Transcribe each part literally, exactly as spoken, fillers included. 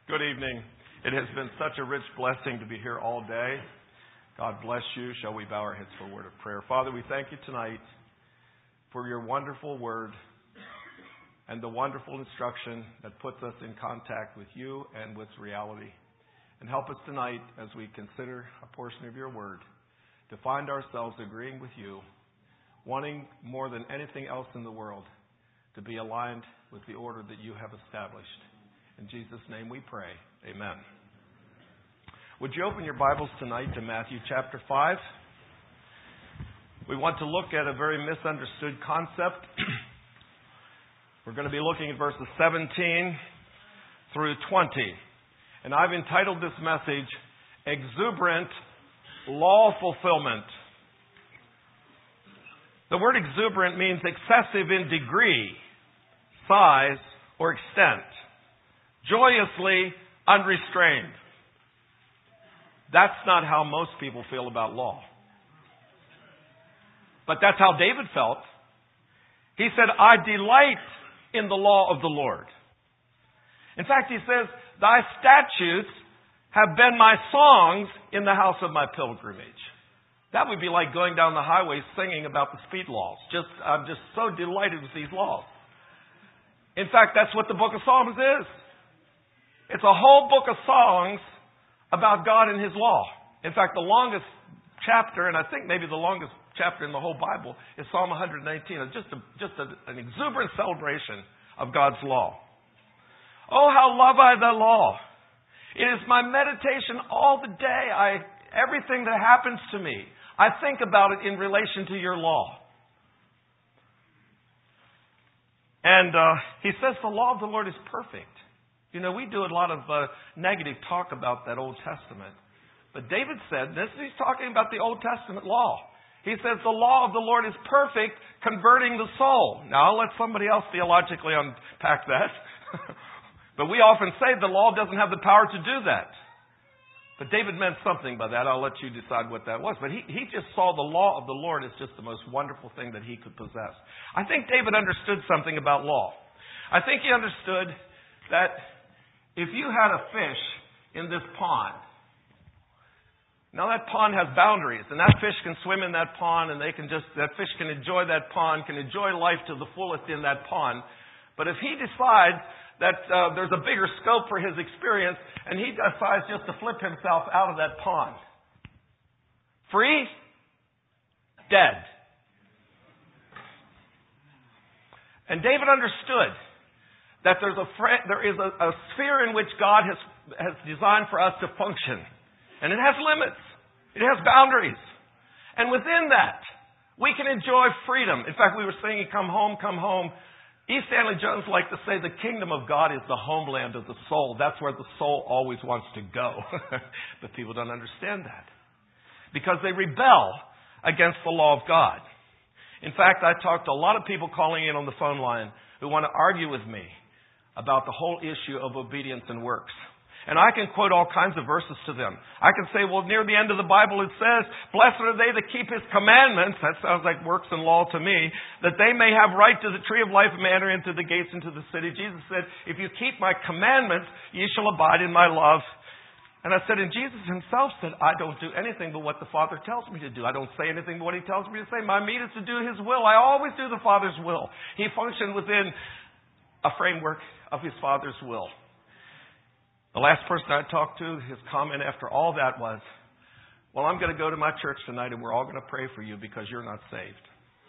Good evening. It has been such a rich blessing to be here all day. God bless you. Shall we bow our heads for a word of prayer? Father, we thank you tonight for your wonderful word and the wonderful instruction that puts us in contact with you and with reality. And help us tonight as we consider a portion of your word to find ourselves agreeing with you, wanting more than anything else in the world to be aligned with the order that you have established. In Jesus' name we pray. Amen. Would you open your Bibles tonight to Matthew chapter five? We want to look at a very misunderstood concept. We're going to be looking at verses seventeen through twenty. And I've entitled this message, Exuberant Law Fulfillment. The word exuberant means excessive in degree, size, or extent. Joyously unrestrained. That's not how most people feel about law. But that's how David felt. He said, I delight in the law of the Lord. In fact, he says, thy statutes have been my songs in the house of my pilgrimage. That would be like going down the highway singing about the speed laws. Just, I'm just so delighted with these laws. In fact, that's what the book of Psalms is. It's a whole book of songs about God and His law. In fact, the longest chapter, and I think maybe the longest chapter in the whole Bible, is Psalm one nineteen. It's just, a, just a, an exuberant celebration of God's law. Oh, how love I the law. It is my meditation all the day. I, everything that happens to me, I think about it in relation to your law. And uh, he says the law of the Lord is perfect. You know, we do a lot of uh, negative talk about that Old Testament. But David said, this he's talking about the Old Testament law. He says the law of the Lord is perfect, converting the soul. Now, I'll let somebody else theologically unpack that. But we often say the law doesn't have the power to do that. But David meant something by that. I'll let you decide what that was. But he, he just saw the law of the Lord as just the most wonderful thing that he could possess. I think David understood something about law. I think he understood that if you had a fish in this pond, now that pond has boundaries, and that fish can swim in that pond, and they can just that fish can enjoy that pond, can enjoy life to the fullest in that pond. But if he decides that uh, there's a bigger scope for his experience, and he decides just to flip himself out of that pond, free, dead. And David understood that there's a there is a, a sphere in which God has has designed for us to function. And it has limits. It has boundaries. And within that, we can enjoy freedom. In fact, we were singing, Come Home, Come Home. E. Stanley Jones liked to say the kingdom of God is the homeland of the soul. That's where the soul always wants to go. But people don't understand that. Because they rebel against the law of God. In fact, I talked to a lot of people calling in on the phone line who want to argue with me about the whole issue of obedience and works. And I can quote all kinds of verses to them. I can say, well, near the end of the Bible it says, blessed are they that keep His commandments. That sounds like works and law to me. That they may have right to the tree of life and may enter into the gates into the city. Jesus said, if you keep my commandments, ye shall abide in my love. And I said, and Jesus Himself said, I don't do anything but what the Father tells me to do. I don't say anything but what He tells me to say. My meat is to do His will. I always do the Father's will. He functioned within a framework of His Father's will. The last person I talked to, his comment after all that was, well, I'm going to go to my church tonight and we're all going to pray for you because you're not saved.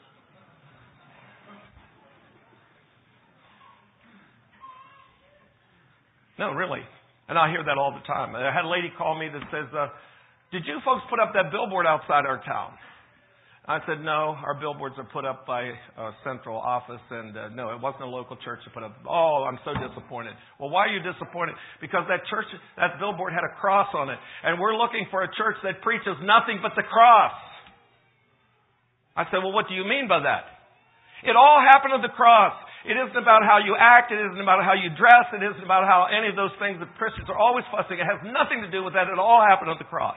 No, really. And I hear that all the time. I had a lady call me that says, uh, did you folks put up that billboard outside our town? I said, no, our billboards are put up by a central office, and uh, no, it wasn't a local church to put up. Oh, I'm so disappointed. Well, why are you disappointed? Because that church, that billboard had a cross on it, and we're looking for a church that preaches nothing but the cross. I said, well, what do you mean by that? It all happened at the cross. It isn't about how you act. It isn't about how you dress. It isn't about how any of those things that Christians are always fussing. It has nothing to do with that. It all happened at the cross.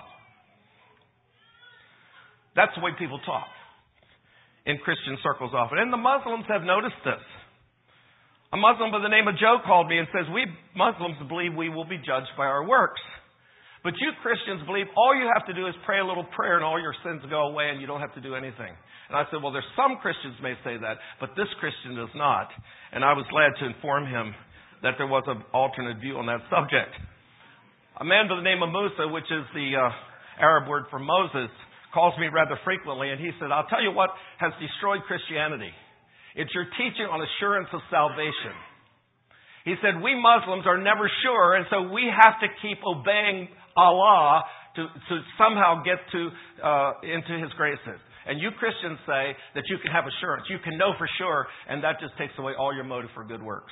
That's the way people talk in Christian circles often. And the Muslims have noticed this. A Muslim by the name of Joe called me and says, we Muslims believe we will be judged by our works. But you Christians believe all you have to do is pray a little prayer and all your sins go away and you don't have to do anything. And I said, well, there's some Christians may say that, but this Christian does not. And I was glad to inform him that there was an alternate view on that subject. A man by the name of Musa, which is the uh, Arab word for Moses, calls me rather frequently, and he said, I'll tell you what has destroyed Christianity. It's your teaching on assurance of salvation. He said, we Muslims are never sure, and so we have to keep obeying Allah to, to somehow get to uh, into His graces. And you Christians say that you can have assurance. You can know for sure, and that just takes away all your motive for good works.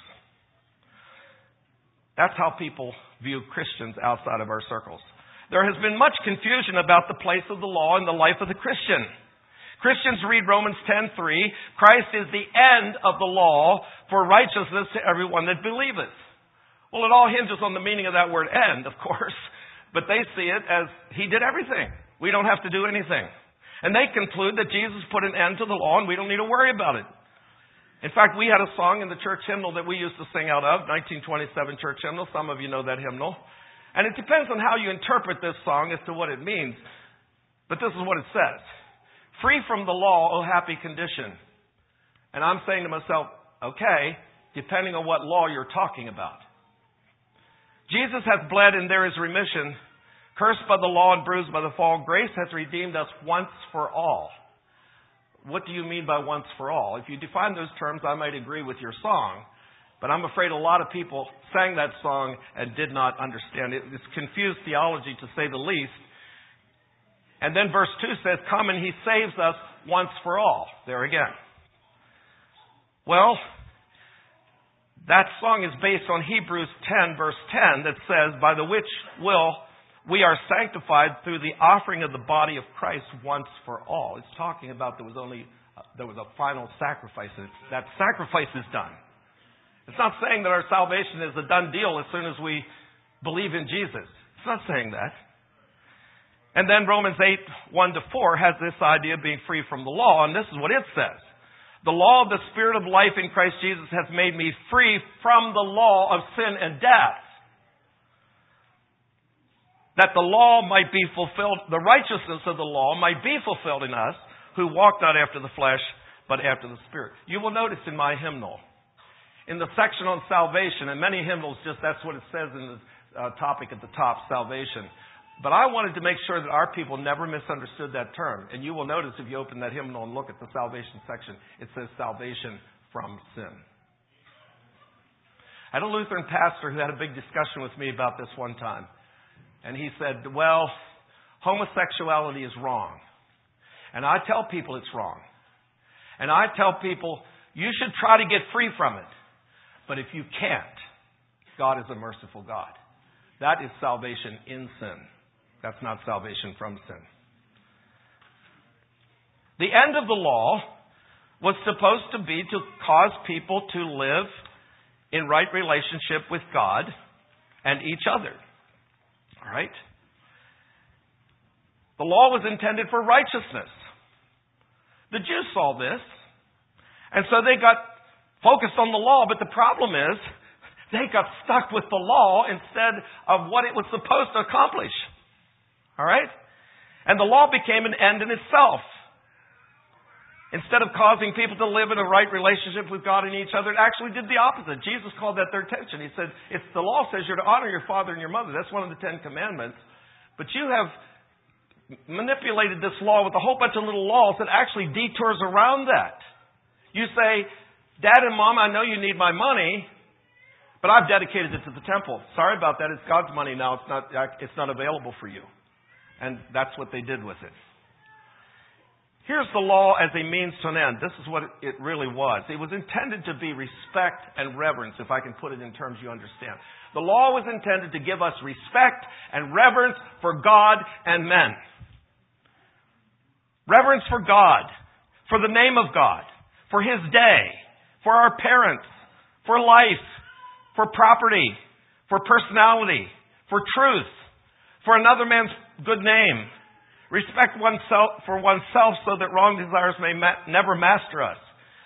That's how people view Christians outside of our circles. There has been much confusion about the place of the law in the life of the Christian. Christians read Romans ten three, Christ is the end of the law for righteousness to everyone that believeth. Well, it all hinges on the meaning of that word end, of course. But they see it as He did everything. We don't have to do anything. And they conclude that Jesus put an end to the law and we don't need to worry about it. In fact, we had a song in the church hymnal that we used to sing out of, nineteen twenty-seven church hymnal. Some of you know that hymnal. And it depends on how you interpret this song as to what it means. But this is what it says. Free from the law, O happy condition. And I'm saying to myself, okay, depending on what law you're talking about. Jesus hath bled and there is remission. Cursed by the law and bruised by the fall, grace hath redeemed us once for all. What do you mean by once for all? If you define those terms, I might agree with your song. But I'm afraid a lot of people sang that song and did not understand it. It's confused theology, to say the least. And then verse two says, come and He saves us once for all. There again. Well, that song is based on Hebrews ten, verse ten, that says, by the which will we are sanctified through the offering of the body of Christ once for all. It's talking about there was only, uh, there was a final sacrifice. That sacrifice is done. It's not saying that our salvation is a done deal as soon as we believe in Jesus. It's not saying that. And then Romans eight, one to four has this idea of being free from the law, and this is what it says. The law of the Spirit of life in Christ Jesus has made me free from the law of sin and death. That the law might be fulfilled, the righteousness of the law might be fulfilled in us who walk not after the flesh, but after the Spirit. You will notice in my hymnal, in the section on salvation, and many hymnals just, that's what it says in the uh, topic at the top, salvation. But I wanted to make sure that our people never misunderstood that term. And you will notice if you open that hymnal and look at the salvation section, it says salvation from sin. I had a Lutheran pastor who had a big discussion with me about this one time. And he said, well, homosexuality is wrong. And I tell people it's wrong. And I tell people, you should try to get free from it. But if you can't, God is a merciful God. That is salvation in sin. That's not salvation from sin. The end of the law was supposed to be to cause people to live in right relationship with God and each other. All right? The law was intended for righteousness. The Jews saw this, and so they got focused on the law, but the problem is they got stuck with the law instead of what it was supposed to accomplish. All right? And the law became an end in itself. Instead of causing people to live in a right relationship with God and each other, it actually did the opposite. Jesus called that their attention. He said, if the law says you're to honor your father and your mother, that's one of the Ten Commandments, but you have manipulated this law with a whole bunch of little laws that actually detours around that. You say, Dad and Mom, I know you need my money, but I've dedicated it to the temple. Sorry about that. It's God's money now. It's not, it's not available for you. And that's what they did with it. Here's the law as a means to an end. This is what it really was. It was intended to be respect and reverence, if I can put it in terms you understand. The law was intended to give us respect and reverence for God and men. Reverence for God, for the name of God, for His day, for our parents, for life, for property, for personality, for truth, for another man's good name. Respect oneself for oneself so that wrong desires may ma- never master us.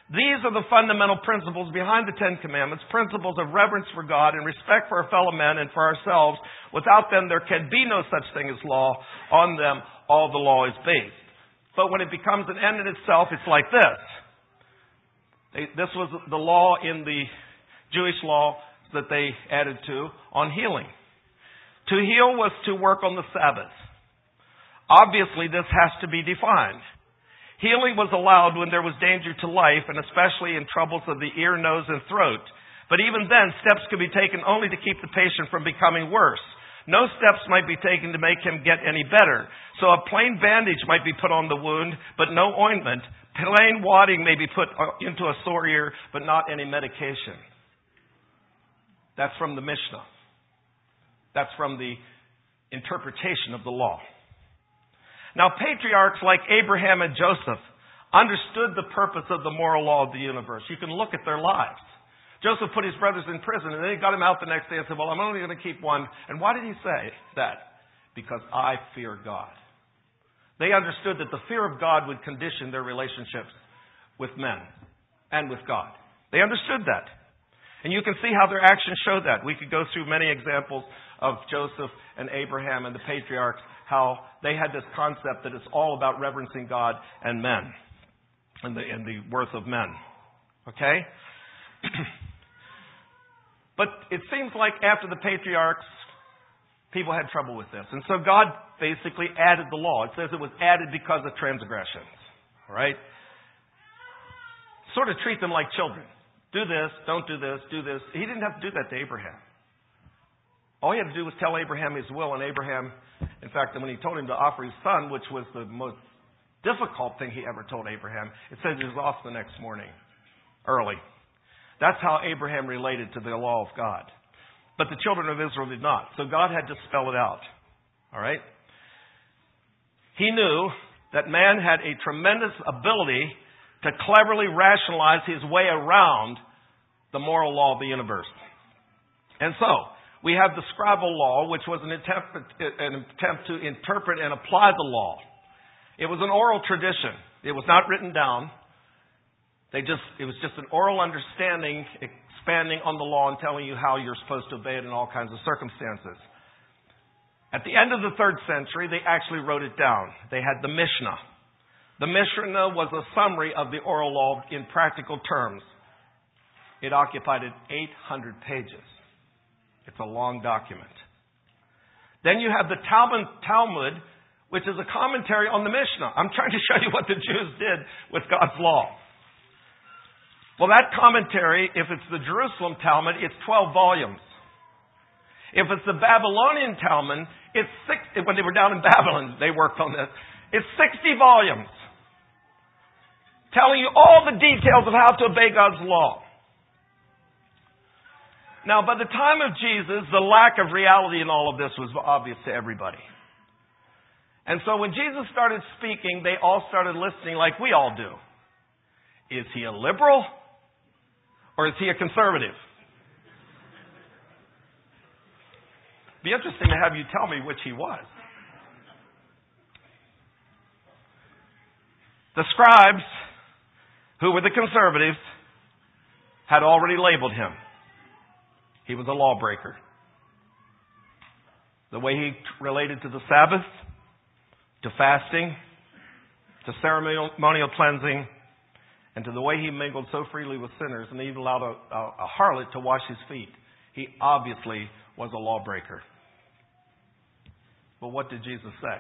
These are the fundamental principles behind the Ten Commandments, principles of reverence for God and respect for our fellow men and for ourselves. Without them, there can be no such thing as law. On them, all the law is based. But when it becomes an end in itself, it's like this. They, this was the law in the Jewish law that they added to on healing. To heal was to work on the Sabbath. Obviously, this has to be defined. Healing was allowed when there was danger to life, and especially in troubles of the ear, nose, and throat. But even then, steps could be taken only to keep the patient from becoming worse. No steps might be taken to make him get any better. So a plain bandage might be put on the wound, but no ointment. Plain wadding may be put into a sore ear, but not any medication. That's from the Mishnah. That's from the interpretation of the law. Now, patriarchs like Abraham and Joseph understood the purpose of the moral law of the universe. You can look at their lives. Joseph put his brothers in prison, and then he got him out the next day and said, well, I'm only going to keep one. And why did he say that? Because I fear God. They understood that the fear of God would condition their relationships with men and with God. They understood that. And you can see how their actions show that. We could go through many examples of Joseph and Abraham and the patriarchs, how they had this concept that it's all about reverencing God and men and the, and the worth of men. Okay? But it seems like after the patriarchs, people had trouble with this. And so God basically added the law. It says it was added because of transgressions. All right? Sort of treat them like children. Do this, don't do this, do this. He didn't have to do that to Abraham. All he had to do was tell Abraham his will, and Abraham, in fact, when he told him to offer his son, which was the most difficult thing he ever told Abraham, it says he was off the next morning, early. That's how Abraham related to the law of God. But the children of Israel did not. So God had to spell it out. All right? He knew that man had a tremendous ability to cleverly rationalize his way around the moral law of the universe. And so, we have the scribal law, which was an attempt, an attempt to interpret and apply the law. It was an oral tradition. It was not written down. They just, it was just an oral understanding, expanding on the law and telling you how you're supposed to obey it in all kinds of circumstances. At the end of the third century, they actually wrote it down. They had the Mishnah. The Mishnah was a summary of the oral law in practical terms. It occupied eight hundred pages. It's a long document. Then you have the Talmud, Talmud, which is a commentary on the Mishnah. I'm trying to show you what the Jews did with God's law. Well, that commentary, if it's the Jerusalem Talmud, it's twelve volumes. If it's the Babylonian Talmud, it's six, when they were down in Babylon, they worked on this. It's sixty volumes. Telling you all the details of how to obey God's law. Now, by the time of Jesus, the lack of reality in all of this was obvious to everybody. And so when Jesus started speaking, they all started listening like we all do. Is he a liberal or is he a conservative? It'd be interesting to have you tell me which he was. The scribes, who were the conservatives, had already labeled him. He was a lawbreaker. The way he related to the Sabbath, to fasting, to ceremonial cleansing, and to the way he mingled so freely with sinners and even allowed a, a, a harlot to wash his feet. He obviously was a lawbreaker. But what did Jesus say?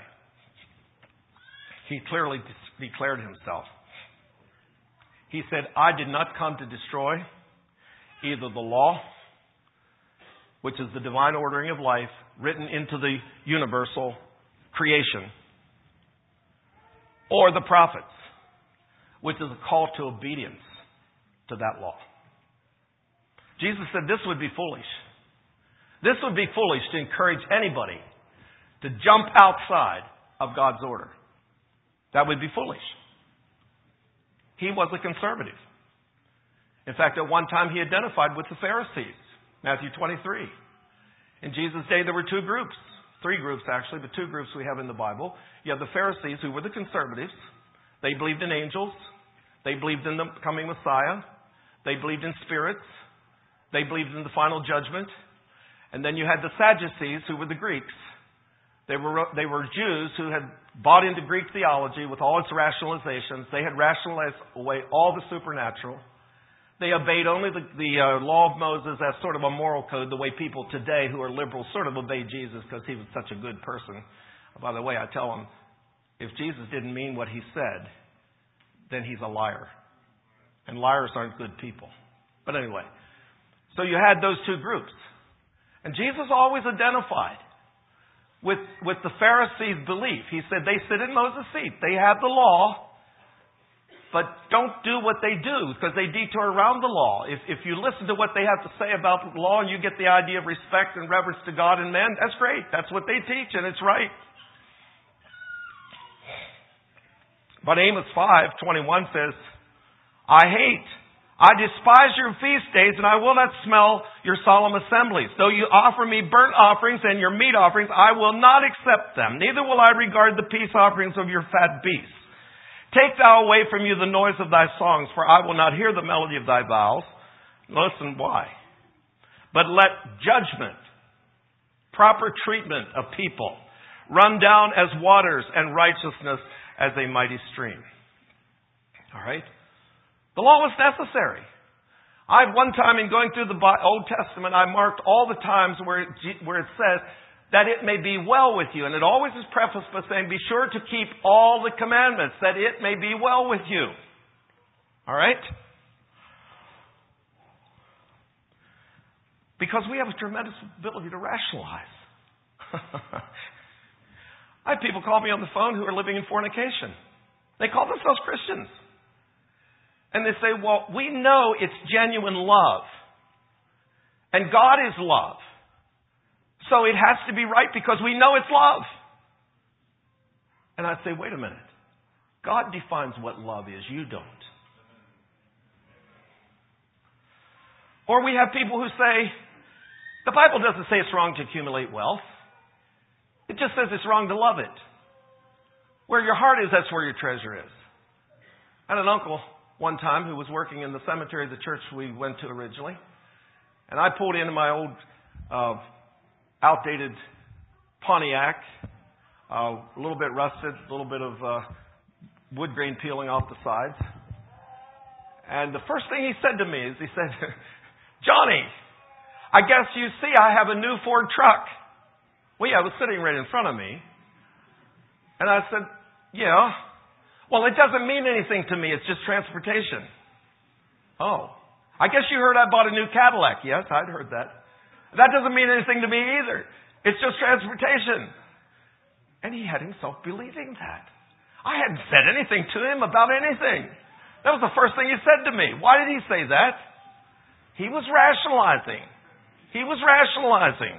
He clearly de- declared himself. He said, I did not come to destroy either the law, which is the divine ordering of life written into the universal creation, or the prophets, which is a call to obedience to that law. Jesus said this would be foolish. This would be foolish to encourage anybody to jump outside of God's order. That would be foolish. He was a conservative. In fact, at one time he identified with the Pharisees. Matthew twenty-three. In Jesus' day, there were two groups. Three groups, actually, but two groups we have in the Bible. You have the Pharisees, who were the conservatives. They believed in angels. They believed in the coming Messiah. They believed in spirits. They believed in the final judgment. And then you had the Sadducees, who were the Greeks. They were, they were Jews who had bought into Greek theology with all its rationalizations. They had rationalized away all the supernatural. They obeyed only the, the uh, law of Moses as sort of a moral code, the way people today who are liberals sort of obey Jesus because he was such a good person. By the way, I tell them, if Jesus didn't mean what he said, then he's a liar. And liars aren't good people. But anyway, so you had those two groups. And Jesus always identified with, with the Pharisees' belief. He said they sit in Moses' seat. They have the law, but don't do what they do because they detour around the law. If, if you listen to what they have to say about the law and you get the idea of respect and reverence to God and man, that's great. That's what they teach and it's right. But Amos five twenty-one says, I hate, I despise your feast days, and I will not smell your solemn assemblies. Though you offer me burnt offerings and your meat offerings, I will not accept them. Neither will I regard the peace offerings of your fat beasts. Take thou away from you the noise of thy songs, for I will not hear the melody of thy vows. Listen, why? But let judgment, proper treatment of people, run down as waters, and righteousness as a mighty stream. All right? The law was necessary. I, one time in going through the Old Testament, I marked all the times where it, where it says that it may be well with you. And it always is prefaced by saying, be sure to keep all the commandments, that it may be well with you. All right? Because we have a tremendous ability to rationalize. I have people call me on the phone who are living in fornication. They call themselves Christians. And they say, well, we know it's genuine love. And God is love. So it has to be right because we know it's love. And I'd say, wait a minute. God defines what love is. You don't. Or we have people who say, the Bible doesn't say it's wrong to accumulate wealth. It just says it's wrong to love it. Where your heart is, that's where your treasure is. I had an uncle one time who was working in the cemetery of the church we went to originally. And I pulled into my old uh, outdated Pontiac, uh, a little bit rusted, a little bit of uh, wood grain peeling off the sides. And the first thing he said to me is he said, Johnny, I guess you see I have a new Ford truck. Well, yeah, it was sitting right in front of me. And I said, yeah. Well, it doesn't mean anything to me. It's just transportation. Oh. I guess you heard I bought a new Cadillac. Yes, I'd heard that. That doesn't mean anything to me either. It's just transportation. And he had himself believing that. I hadn't said anything to him about anything. That was the first thing he said to me. Why did he say that? He was rationalizing. He was rationalizing.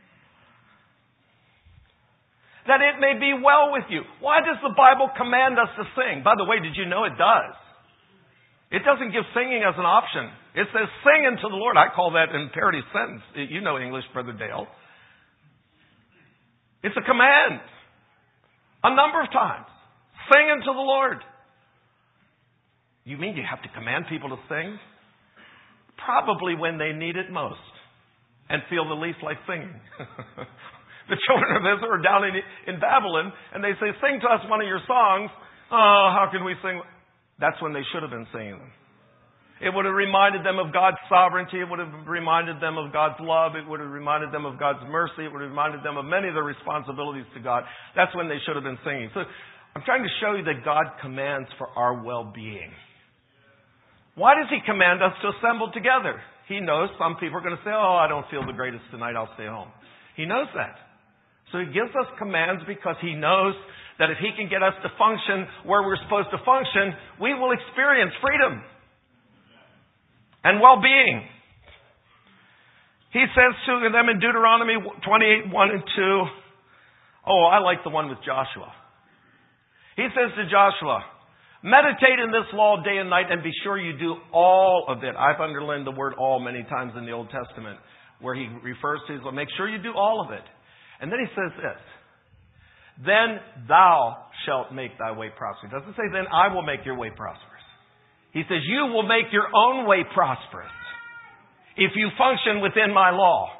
That it may be well with you. Why does the Bible command us to sing? By the way, did you know it does? It doesn't give singing as an option. It says, sing unto the Lord. I call that an imperative sentence. You know English, Brother Dale. It's a command. A number of times. Sing unto the Lord. You mean you have to command people to sing? Probably when they need it most. And feel the least like singing. The children of Israel are down in, in Babylon, and they say, sing to us one of your songs. Oh, how can we sing? That's when they should have been singing them. It would have reminded them of God's sovereignty. It would have reminded them of God's love. It would have reminded them of God's mercy. It would have reminded them of many of their responsibilities to God. That's when they should have been singing. So I'm trying to show you that God commands for our well-being. Why does He command us to assemble together? He knows some people are going to say, oh, I don't feel the greatest tonight. I'll stay home. He knows that. So He gives us commands because He knows that if He can get us to function where we're supposed to function, we will experience freedom and well-being. He says to them in Deuteronomy twenty-eight, one and two, oh, I like the one with Joshua. He says to Joshua, meditate in this law day and night and be sure you do all of it. I've underlined the word all many times in the Old Testament where He refers to it. So make sure you do all of it. And then He says this, then thou shalt make thy way prosperous. It doesn't say then I will make your way prosperous. He says, you will make your own way prosperous if you function within my law.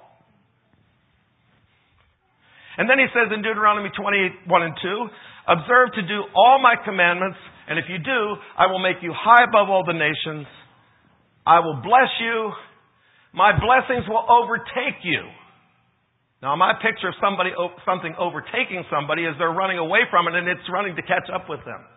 And then he says in Deuteronomy twenty-eight, one and two, observe to do all my commandments, and if you do, I will make you high above all the nations. I will bless you. My blessings will overtake you. Now, my picture of somebody, something overtaking somebody is they're running away from it and it's running to catch up with them.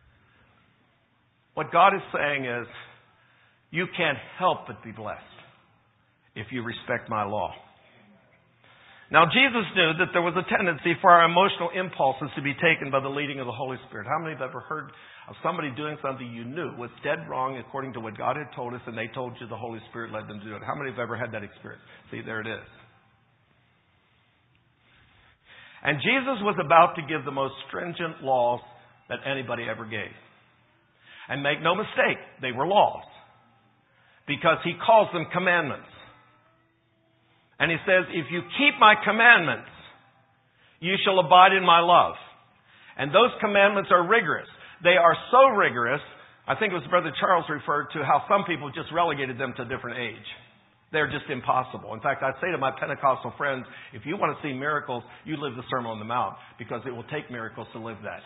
What God is saying is, you can't help but be blessed if you respect my law. Now, Jesus knew that there was a tendency for our emotional impulses to be taken by the leading of the Holy Spirit. How many have ever heard of somebody doing something you knew was dead wrong according to what God had told us, and they told you the Holy Spirit led them to do it? How many have ever had that experience? See, there it is. And Jesus was about to give the most stringent laws that anybody ever gave. And make no mistake, they were laws. Because he calls them commandments. And he says, if you keep my commandments, you shall abide in my love. And those commandments are rigorous. They are so rigorous, I think it was Brother Charles referred to how some people just relegated them to a different age. They're just impossible. In fact, I say to my Pentecostal friends, if you want to see miracles, you live the Sermon on the Mount, because it will take miracles to live that.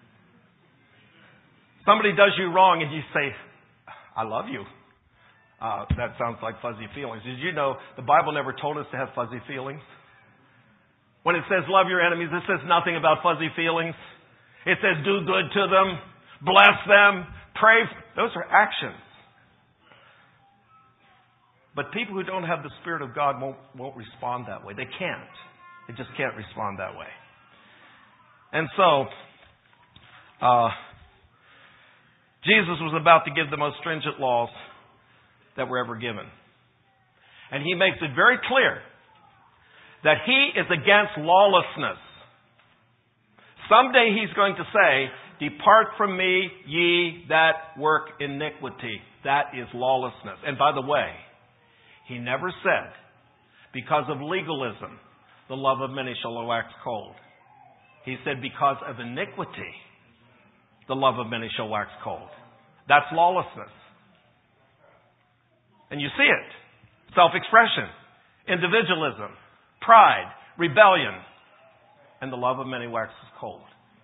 Somebody does you wrong and you say, I love you. Uh, that sounds like fuzzy feelings. Did you know the Bible never told us to have fuzzy feelings? When it says love your enemies, it says nothing about fuzzy feelings. It says do good to them, bless them, pray. Those are actions. But people who don't have the Spirit of God won't, won't respond that way. They can't. They just can't respond that way. And so, uh, Jesus was about to give the most stringent laws that were ever given. And he makes it very clear that he is against lawlessness. Someday he's going to say, depart from me, ye that work iniquity. That is lawlessness. And by the way, he never said, because of legalism, the love of many shall wax cold. He said, because of iniquity, the love of many shall wax cold. That's lawlessness. And you see it. Self-expression, individualism, pride, rebellion, and the love of many waxes cold.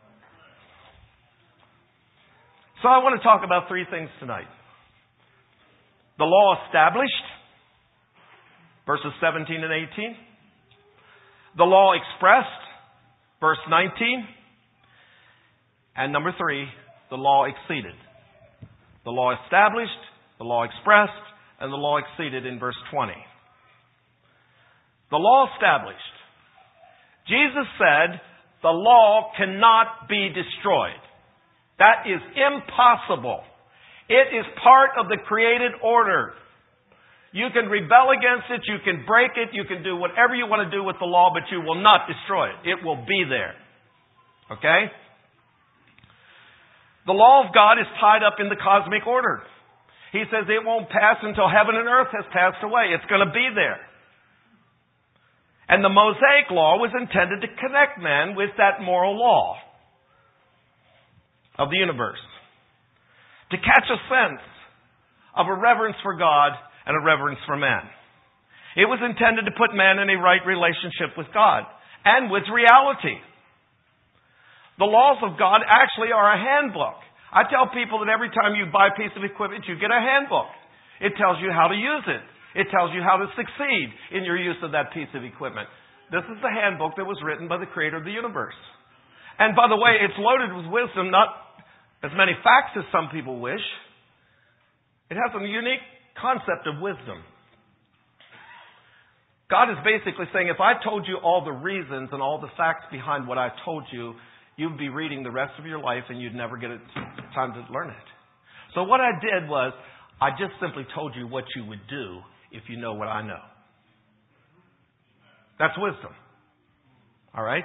So I want to talk about three things tonight. The law established, verses seventeen and eighteen. The law expressed, verse nineteen. And number three, the law exceeded. The law established, the law expressed, and the law exceeded in verse twenty. The law established. Jesus said, the law cannot be destroyed. That is impossible. It is part of the created order. You can rebel against it, you can break it, you can do whatever you want to do with the law, but you will not destroy it. It will be there. Okay? The law of God is tied up in the cosmic order. He says it won't pass until heaven and earth has passed away. It's going to be there. And the Mosaic law was intended to connect man with that moral law of the universe. To catch a sense of a reverence for God and a reverence for man. It was intended to put man in a right relationship with God and with reality. The laws of God actually are a handbook. I tell people that every time you buy a piece of equipment, you get a handbook. It tells you how to use it. It tells you how to succeed in your use of that piece of equipment. This is the handbook that was written by the Creator of the universe. And by the way, it's loaded with wisdom, not as many facts as some people wish. It has a unique concept of wisdom. God is basically saying, if I told you all the reasons and all the facts behind what I told you, you'd be reading the rest of your life and you'd never get time to learn it. So what I did was, I just simply told you what you would do if you know what I know. That's wisdom. All right?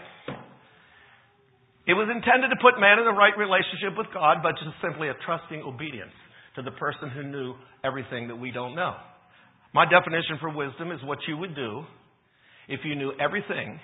It was intended to put man in the right relationship with God, but just simply a trusting obedience to the person who knew everything that we don't know. My definition for wisdom is what you would do if you knew everything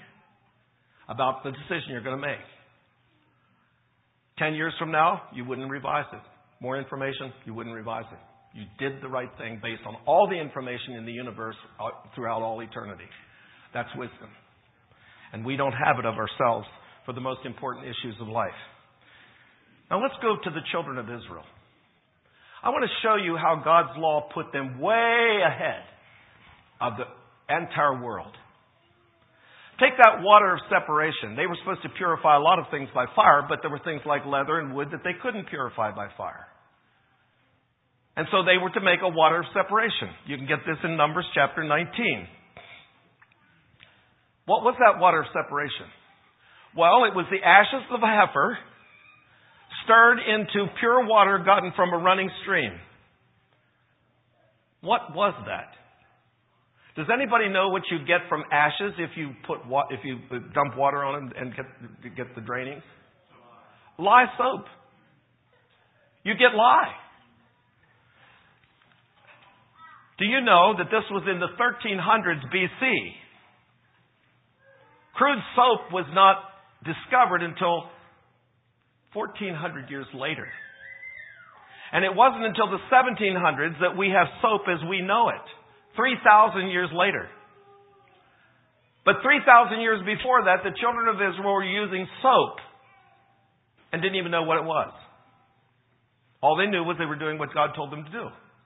about the decision you're going to make. Ten years from now, you wouldn't revise it. more information, you wouldn't revise it. You did the right thing based on all the information in the universe throughout all eternity. That's wisdom. And we don't have it of ourselves for the most important issues of life. Now let's go to the children of Israel. I want to show you how God's law put them way ahead of the entire world. Take that water of separation. They were supposed to purify a lot of things by fire, but there were things like leather and wood that they couldn't purify by fire. And so they were to make a water of separation. You can get this in Numbers chapter nineteen. What was that water of separation? Well, it was the ashes of a heifer stirred into pure water gotten from a running stream. What was that? Does anybody know what you get from ashes if you put wa- if you dump water on them and get get the drainings? Lye soap. You get lye. Do you know that this was in the thirteen hundreds B C? Crude soap was not discovered until fourteen hundred years later. And it wasn't until the seventeen hundreds that we have soap as we know it. three thousand years later. But three thousand years before that, the children of Israel were using soap and didn't even know what it was. All they knew was they were doing what God told them to do.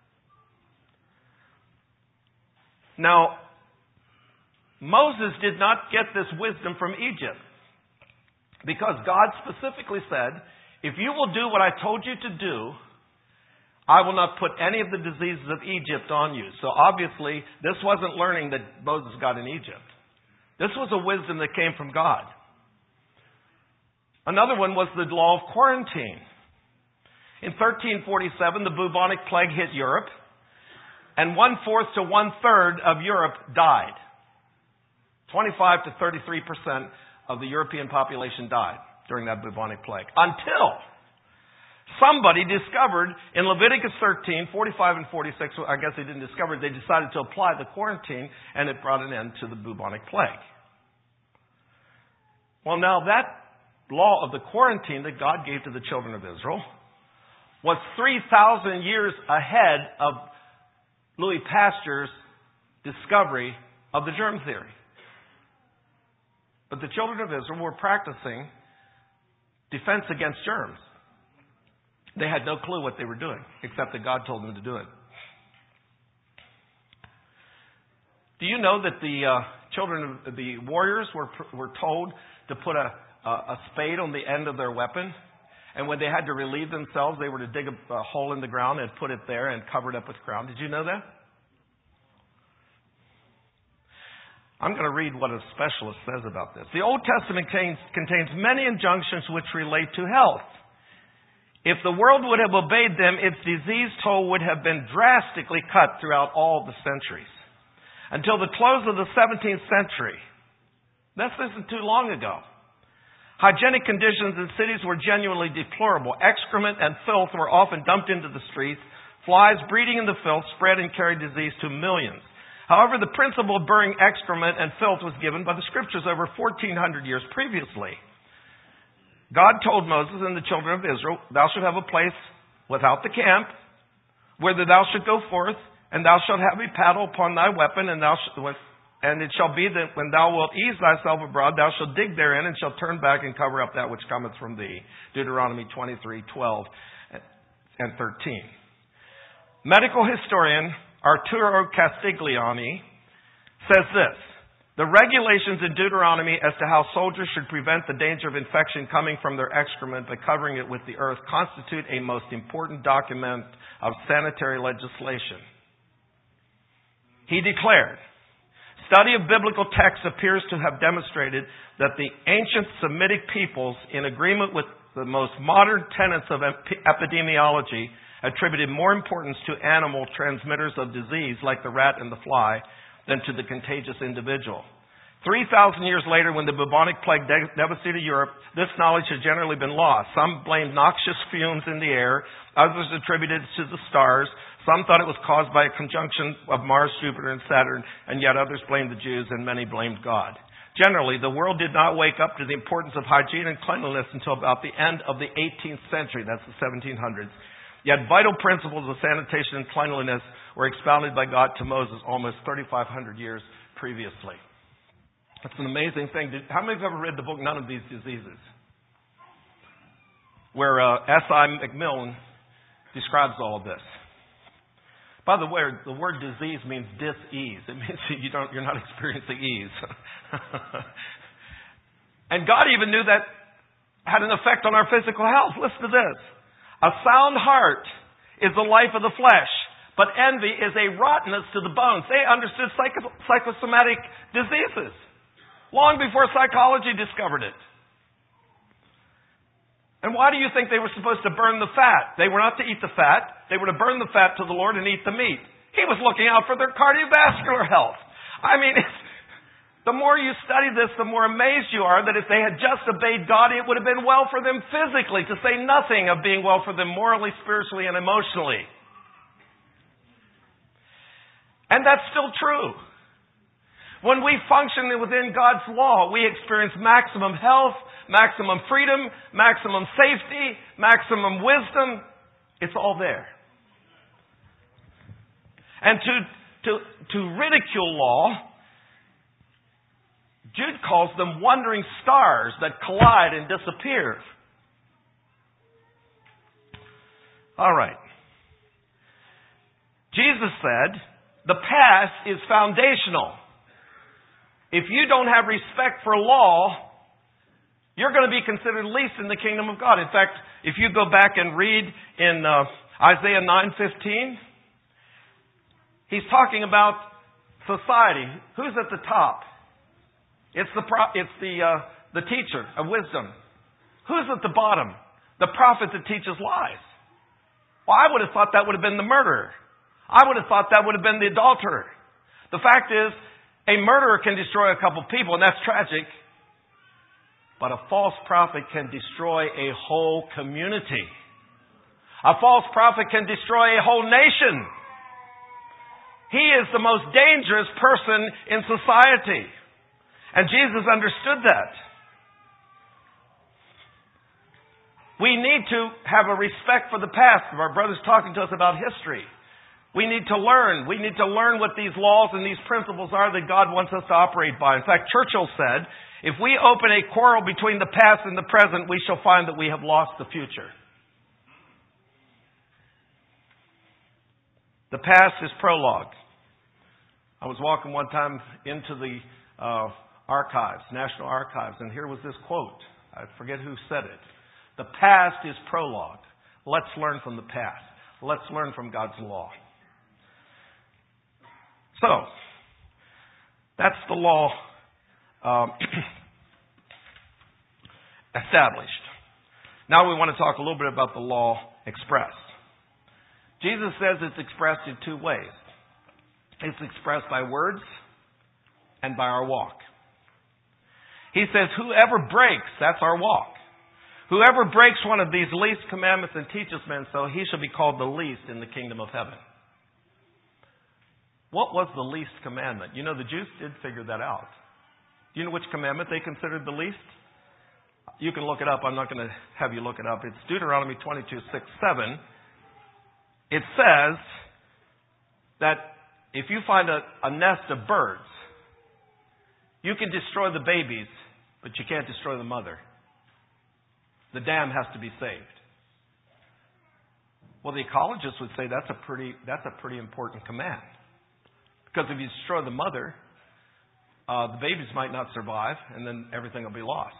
Now, Moses did not get this wisdom from Egypt because God specifically said, if you will do what I told you to do, I will not put any of the diseases of Egypt on you. So obviously, this wasn't learning that Moses got in Egypt. This was a wisdom that came from God. Another one was the law of quarantine. In thirteen forty-seven, the bubonic plague hit Europe, and one-fourth to one-third of Europe died. twenty-five to thirty-three percent of the European population died during that bubonic plague. Until somebody discovered in Leviticus thirteen, forty-five and forty-six, I guess they didn't discover it, they decided to apply the quarantine, and it brought an end to the bubonic plague. Well, now that law of the quarantine that God gave to the children of Israel was three thousand years ahead of Louis Pasteur's discovery of the germ theory. But the children of Israel were practicing defense against germs. They had no clue what they were doing, except that God told them to do it. Do you know that the uh, children of the warriors were were told to put a, a, a spade on the end of their weapon? And when they had to relieve themselves, they were to dig a, a hole in the ground and put it there and cover it up with ground. Did you know that? I'm going to read what a specialist says about this. The Old Testament contains, contains many injunctions which relate to health. If the world would have obeyed them, its disease toll would have been drastically cut throughout all the centuries. Until the close of the seventeenth century. This isn't too long ago. Hygienic conditions in cities were genuinely deplorable. Excrement and filth were often dumped into the streets. Flies breeding in the filth spread and carried disease to millions. However, the principle of burning excrement and filth was given by the Scriptures over fourteen hundred years previously. God told Moses and the children of Israel, thou shalt have a place without the camp, whither thou shalt go forth, and thou shalt have a paddle upon thy weapon, and thou shalt, and it shall be that when thou wilt ease thyself abroad, thou shalt dig therein, and shalt turn back and cover up that which cometh from thee. Deuteronomy twenty-three, twelve and thirteen. Medical historian Arturo Castiglione says this: the regulations in Deuteronomy as to how soldiers should prevent the danger of infection coming from their excrement by covering it with the earth constitute a most important document of sanitary legislation. He declared, study of biblical texts appears to have demonstrated that the ancient Semitic peoples, in agreement with the most modern tenets of epidemiology, attributed more importance to animal transmitters of disease like the rat and the fly than to the contagious individual. Three thousand years later, when the bubonic plague de- devastated Europe, this knowledge had generally been lost. Some blamed noxious fumes in the air, others attributed it to the stars. Some thought it was caused by a conjunction of Mars, Jupiter, and Saturn, and yet others blamed the Jews, and many blamed God. Generally, the world did not wake up to the importance of hygiene and cleanliness until about the end of the eighteenth century. That's the seventeen hundreds. Yet vital principles of sanitation and cleanliness were expounded by God to Moses almost thirty-five hundred years previously. It's an amazing thing. How many of you have ever read the book None of These Diseases? Where uh, S I McMillan describes all of this. By the way, the word disease means dis-ease. It means you don't, you're not experiencing ease. And God even knew that had an effect on our physical health. Listen to this. A sound heart is the life of the flesh, but envy is a rottenness to the bones. They understood psycho- psychosomatic diseases long before psychology discovered it. And why do you think they were supposed to burn the fat? They were not to eat the fat. They were to burn the fat to the Lord and eat the meat. He was looking out for their cardiovascular health. I mean, it's, the more you study this, the more amazed you are that if they had just obeyed God, it would have been well for them physically, to say nothing of being well for them morally, spiritually, and emotionally. And that's still true. When we function within God's law, we experience maximum health, maximum freedom, maximum safety, maximum wisdom. It's all there. And to, to, to ridicule law, Jude calls them wandering stars that collide and disappear. All right. Jesus said, the past is foundational. If you don't have respect for law, you're going to be considered least in the kingdom of God. In fact, if you go back and read in uh, Isaiah nine fifteen, he's talking about society. Who's at the top? It's the pro- it's the uh, the teacher of wisdom. Who's at the bottom? The prophet that teaches lies. Well, I would have thought that would have been the murderer. I would have thought that would have been the adulterer. The fact is, a murderer can destroy a couple people, and that's tragic. But a false prophet can destroy a whole community. A false prophet can destroy a whole nation. He is the most dangerous person in society. And Jesus understood that. We need to have a respect for the past. Our brother's talking to us about history. We need to learn. We need to learn what these laws and these principles are that God wants us to operate by. In fact, Churchill said, if we open a quarrel between the past and the present, we shall find that we have lost the future. The past is prologue. I was walking one time into the uh, archives, National Archives, and here was this quote. I forget who said it. The past is prologue. Let's learn from the past. Let's learn from God's law. So, that's the law um, established. Now we want to talk a little bit about the law expressed. Jesus says it's expressed in two ways. It's expressed by words and by our walk. He says, whoever breaks, that's our walk. Whoever breaks one of these least commandments and teaches men so, he shall be called the least in the kingdom of heaven. What was the least commandment? You know, the Jews did figure that out. Do you know which commandment they considered the least? You can look it up. I'm not going to have you look it up. It's Deuteronomy twenty-two, six, seven. It says that if you find a, a nest of birds, you can destroy the babies, but you can't destroy the mother. The dam has to be saved. Well, the ecologists would say that's a pretty that's a pretty important command. Because if you destroy the mother, uh, the babies might not survive, and then everything will be lost.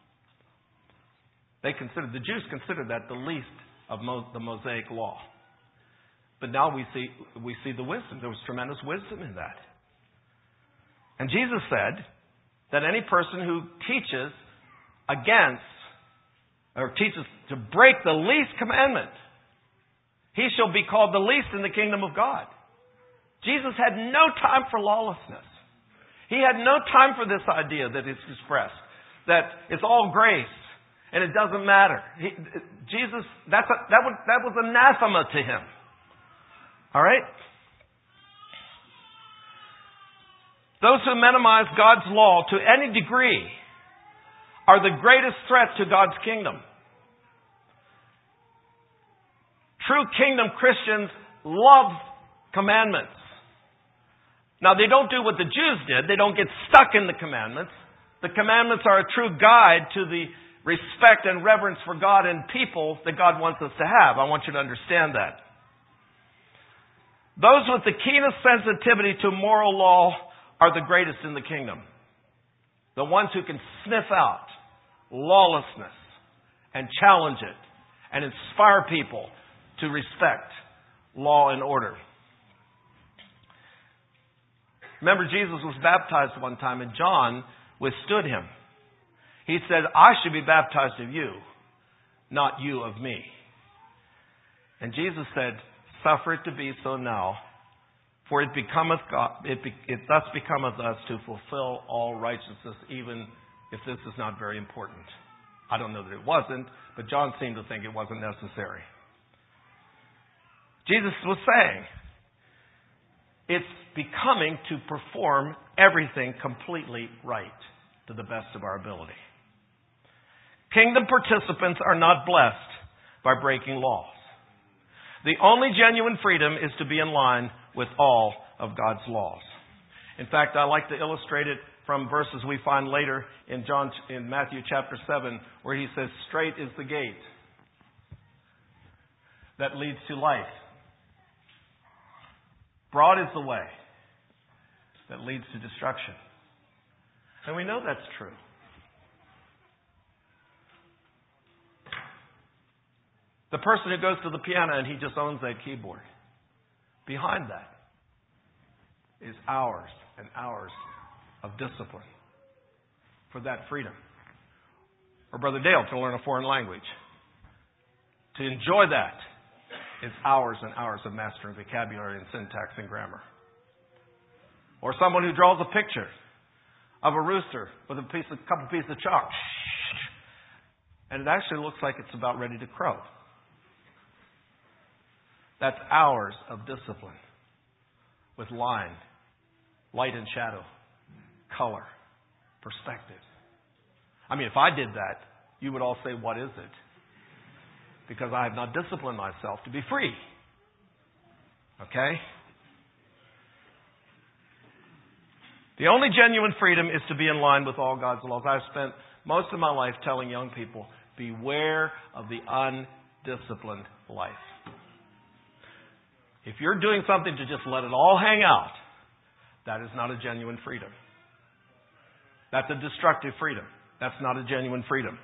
They considered the Jews considered that the least of Mo, the Mosaic law. But now we see we see the wisdom. There was tremendous wisdom in that. And Jesus said that any person who teaches against or teaches to break the least commandment, he shall be called the least in the kingdom of God. Jesus had no time for lawlessness. He had no time for this idea that is expressed, that it's all grace and it doesn't matter. He, Jesus, that's a, that, was, that was anathema to him. All right? Those who minimize God's law to any degree are the greatest threat to God's kingdom. True kingdom Christians love commandments. Now, they don't do what the Jews did. They don't get stuck in the commandments. The commandments are a true guide to the respect and reverence for God and people that God wants us to have. I want you to understand that. Those with the keenest sensitivity to moral law are the greatest in the kingdom. The ones who can sniff out lawlessness and challenge it and inspire people to respect law and order. Remember, Jesus was baptized one time, and John withstood him. He said, I should be baptized of you, not you of me. And Jesus said, suffer it to be so now, for it becometh God, it, be, it thus becometh us to fulfill all righteousness, even if this is not very important. I don't know that it wasn't, but John seemed to think it wasn't necessary. Jesus was saying, it's becoming to perform everything completely right to the best of our ability. Kingdom participants are not blessed by breaking laws. The only genuine freedom is to be in line with all of God's laws. In fact, I like to illustrate it from verses we find later in John, in Matthew chapter seven, where he says, straight is the gate that leads to life. Broad is the way that leads to destruction. And we know that's true. The person who goes to the piano and he just owns that keyboard, behind that is hours and hours of discipline for that freedom. Or Brother Dale to learn a foreign language. To enjoy that is hours and hours of mastering vocabulary and syntax and grammar. Or someone who draws a picture of a rooster with a piece of, couple pieces of chalk. And it actually looks like it's about ready to crow. That's hours of discipline with line, light and shadow, color, perspective. I mean, if I did that, you would all say, what is it? Because I have not disciplined myself to be free. Okay? The only genuine freedom is to be in line with all God's laws. I've spent most of my life telling young people, beware of the undisciplined life. If you're doing something to just let it all hang out, that is not a genuine freedom. That's a destructive freedom. That's not a genuine freedom.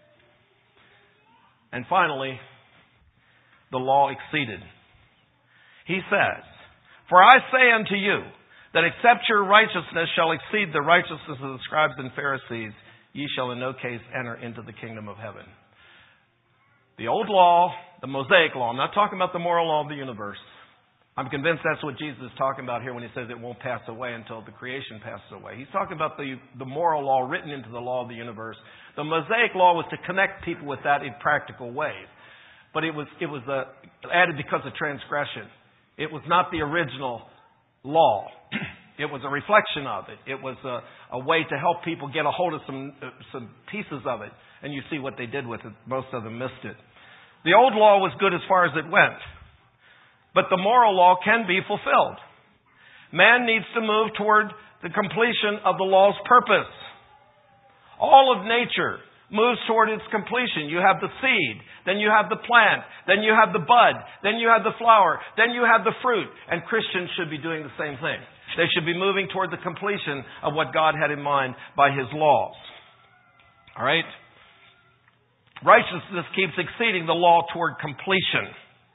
And finally, the law exceeded. He says, for I say unto you, that except your righteousness shall exceed the righteousness of the scribes and Pharisees, ye shall in no case enter into the kingdom of heaven. The old law, the Mosaic law, I'm not talking about the moral law of the universe. I'm convinced that's what Jesus is talking about here when he says it won't pass away until the creation passes away. He's talking about the, the moral law written into the law of the universe. The Mosaic law was to connect people with that in practical ways. But it was, it was uh, added because of transgression. It was not the original law. It was a reflection of it. It was a, a way to help people get a hold of some, uh, some pieces of it. And you see what they did with it. Most of them missed it. The old law was good as far as it went. But the moral law can be fulfilled. Man needs to move toward the completion of the law's purpose. All of nature moves toward its completion. You have the seed, then you have the plant, then you have the bud, then you have the flower, then you have the fruit. And Christians should be doing the same thing. They should be moving toward the completion of what God had in mind by His laws. All right? Righteousness keeps exceeding the law toward completion.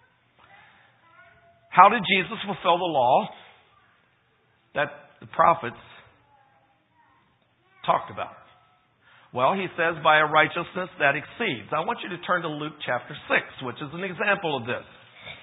How did Jesus fulfill the law that the prophets talked about? Well, he says by a righteousness that exceeds. I want you to turn to Luke chapter six, which is an example of this.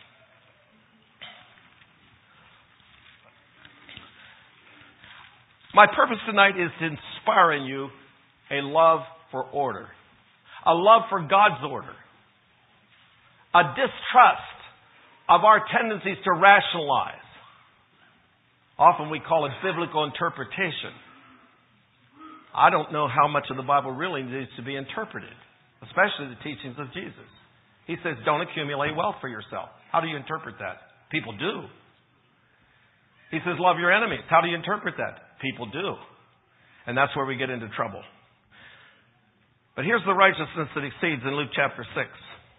My purpose tonight is to inspire in you a love for order, a love for God's order, a distrust of our tendencies to rationalize. Often we call it biblical interpretation. I don't know how much of the Bible really needs to be interpreted, especially the teachings of Jesus. He says, don't accumulate wealth for yourself. How do you interpret that? People do. He says, love your enemies. How do you interpret that? People do. And that's where we get into trouble. But here's the righteousness that exceeds in Luke chapter six.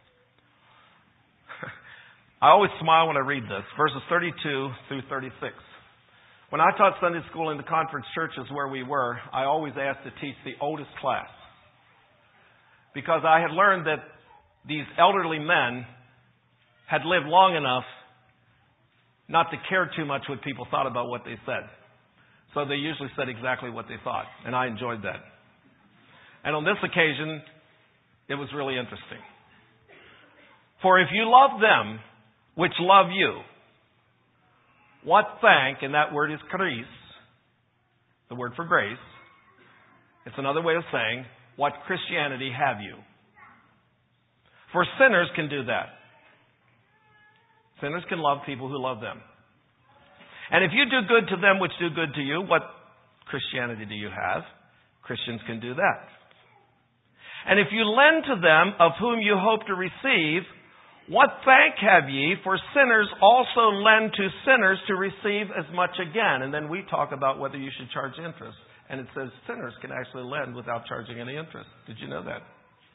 I always smile when I read this. Verses thirty-two through thirty-six. When I taught Sunday school in the conference churches where we were, I always asked to teach the oldest class. Because I had learned that these elderly men had lived long enough not to care too much what people thought about what they said. So they usually said exactly what they thought. And I enjoyed that. And on this occasion, it was really interesting. For if you love them which love you, what thank, and that word is charis, the word for grace. It's another way of saying, what Christianity have you? For sinners can do that. Sinners can love people who love them. And if you do good to them which do good to you, what Christianity do you have? Christians can do that. And if you lend to them of whom you hope to receive, what thank have ye? For sinners also lend to sinners to receive as much again. And then we talk about whether you should charge interest. And it says sinners can actually lend without charging any interest. Did you know that?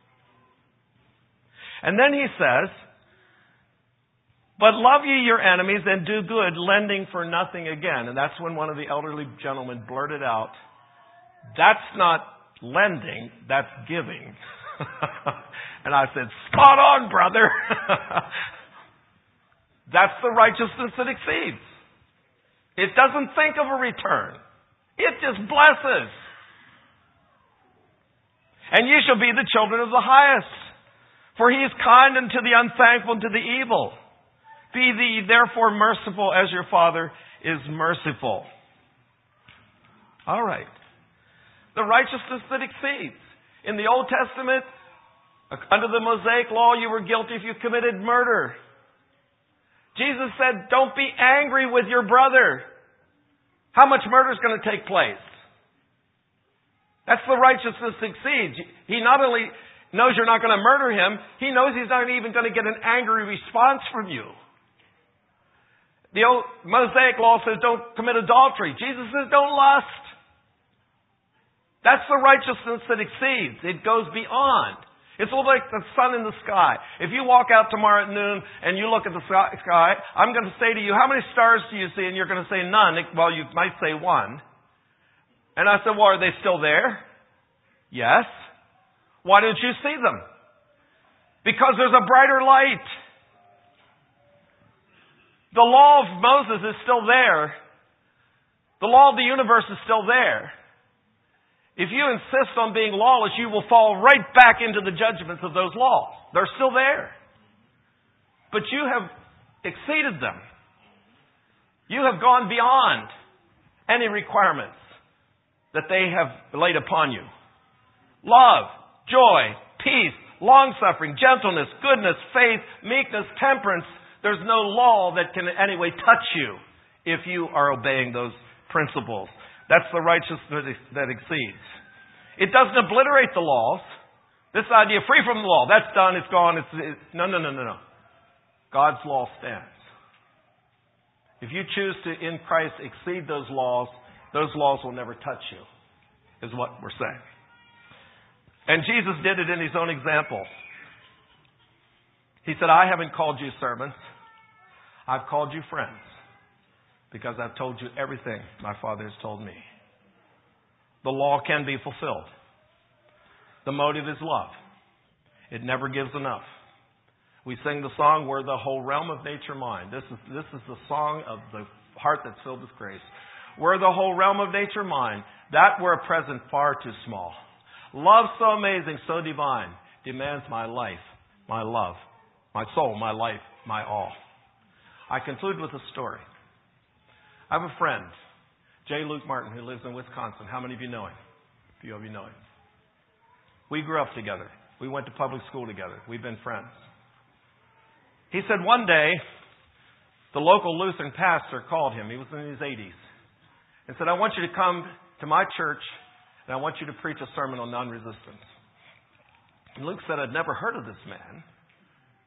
And then he says, but love ye your enemies and do good, lending for nothing again. And that's when one of the elderly gentlemen blurted out, that's not lending, that's giving. And I said, spot on, brother. That's the righteousness that exceeds. It doesn't think of a return. It just blesses. And ye shall be the children of the highest. For he is kind unto the unthankful and to the evil. Be ye therefore merciful as your Father is merciful. All right. The righteousness that exceeds. In the Old Testament, under the Mosaic law, you were guilty if you committed murder. Jesus said, don't be angry with your brother. How much murder is going to take place? That's the righteousness that exceeds. He not only knows you're not going to murder him, he knows he's not even going to get an angry response from you. The old Mosaic law says don't commit adultery. Jesus says don't lust. That's the righteousness that exceeds. It goes beyond. It's a little like the sun in the sky. If you walk out tomorrow at noon and you look at the sky, I'm going to say to you, how many stars do you see? And you're going to say none. Well, you might say one. And I said, well, are they still there? Yes. Why don't you see them? Because there's a brighter light. The law of Moses is still there. The law of the universe is still there. If you insist on being lawless, you will fall right back into the judgments of those laws. They're still there. But you have exceeded them. You have gone beyond any requirements that they have laid upon you. Love, joy, peace, long-suffering, gentleness, goodness, faith, meekness, temperance. There's no law that can in any way touch you if you are obeying those principles. That's the righteousness that exceeds. It doesn't obliterate the laws. This idea, free from the law, that's done, it's gone. It's, it's no, no, no, no, no. God's law stands. If you choose to, in Christ, exceed those laws, those laws will never touch you, is what we're saying. And Jesus did it in his own example. He said, I haven't called you servants. I've called you friends. Because I've told you everything my Father has told me. The law can be fulfilled. The motive is love. It never gives enough. We sing the song, Were the whole realm of nature mine. This is, this is the song of the heart that's filled with grace. Were the whole realm of nature mine, that were a present far too small. Love so amazing, so divine, demands my life, my love, my soul, my life, my all. I conclude with a story. I have a friend, J. Luke Martin, who lives in Wisconsin. How many of you know him? A few of you know him. We grew up together. We went to public school together. We've been friends. He said one day, the local Lutheran pastor called him. He was in his eighties. And said, I want you to come to my church and I want you to preach a sermon on non-resistance. And Luke said, I'd never heard of this man.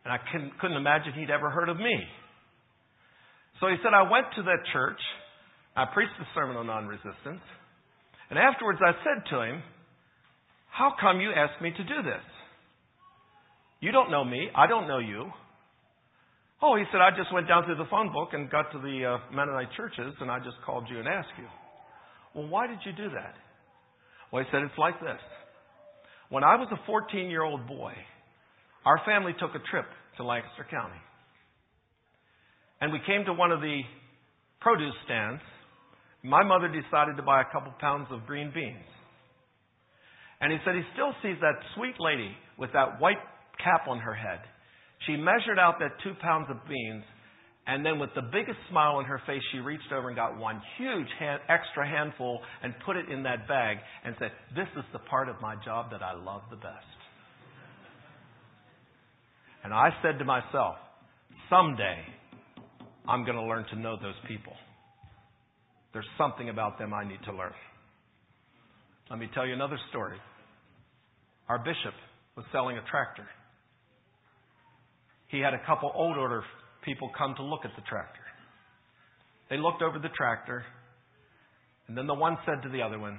And I couldn't, couldn't imagine he'd ever heard of me. So he said, I went to that church. I preached the sermon on non-resistance. And afterwards I said to him, how come you asked me to do this? You don't know me. I don't know you. Oh, he said, I just went down through the phone book and got to the uh, Mennonite churches, and I just called you and asked you. Well, why did you do that? Well, he said, it's like this. When I was a fourteen-year-old boy, our family took a trip to Lancaster County. And we came to one of the produce stands. My mother decided to buy a couple pounds of green beans. And he said he still sees that sweet lady with that white cap on her head. She measured out that two pounds of beans, and then with the biggest smile on her face, she reached over and got one huge hand, extra handful and put it in that bag and said, this is the part of my job that I love the best. And I said to myself, someday I'm going to learn to know those people. There's something about them I need to learn. Let me tell you another story. Our bishop was selling a tractor. He had a couple old order people come to look at the tractor. They looked over the tractor, and then the one said to the other one,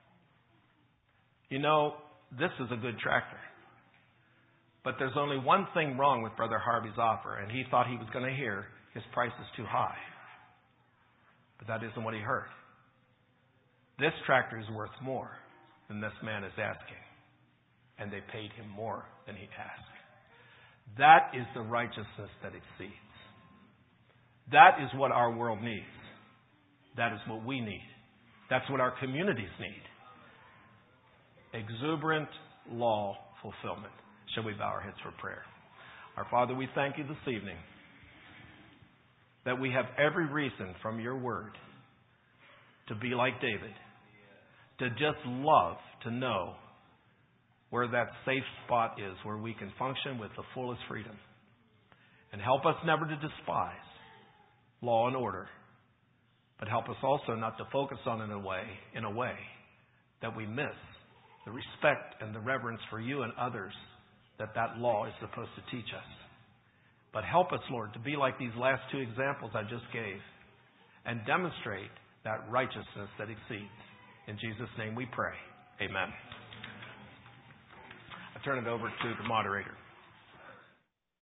you know, this is a good tractor. But there's only one thing wrong with Brother Harvey's offer, and he thought he was going to hear his price is too high. But that isn't what he heard. This tractor is worth more than this man is asking. And they paid him more than he asked. That is the righteousness that exceeds. That is what our world needs. That is what we need. That's what our communities need. Exuberant law fulfillment. Shall we bow our heads for prayer? Our Father, we thank you this evening that we have every reason from your word to be like David, to just love to know where that safe spot is, where we can function with the fullest freedom. And help us never to despise law and order, but help us also not to focus on it in a way, in a way that we miss the respect and the reverence for you and others that that law is supposed to teach us. But help us, Lord, to be like these last two examples I just gave and demonstrate that righteousness that exceeds. In Jesus' name we pray. Amen. I turn it over to the moderator.